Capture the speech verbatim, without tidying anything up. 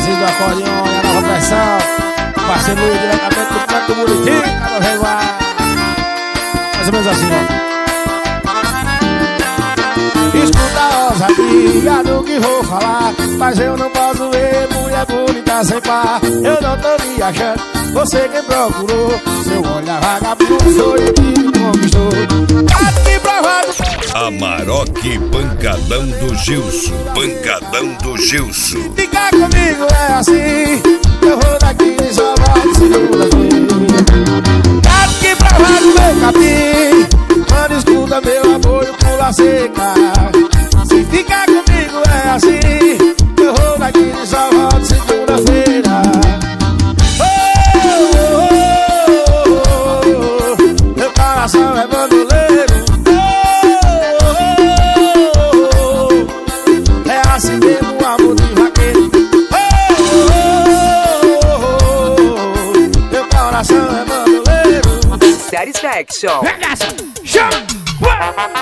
Brasil do acordeon, a nova pressão. Parceiro Luiz, diretamente do canto Muritim, Cabo Reguar. Mais ou menos assim, ó. Escuta a ousadia do que vou falar, mas eu não posso ver mulher bonita sem par. Eu não tô me achando, você quem procurou. Seu olhar vagabundo, sou eu que me conquistou. Aqui provado. Amarok Pancadão do Gilson. Pancadão do Gilson. Ficar comigo é assim, eu vou daqui e só volto segunda-feira. Aqui provado meu capim, quando escuta meu amor e pula seca. Se ficar comigo é assim, eu vou daqui e só volto segunda-feira. Oh, oh, oh, oh, oh, meu coração é bandoleiro. Oh, oh, oh, oh, é assim mesmo o amor de vaqueiro. Oh, oh, oh, oh, meu coração é bandoleiro. Satisfaction. Chama!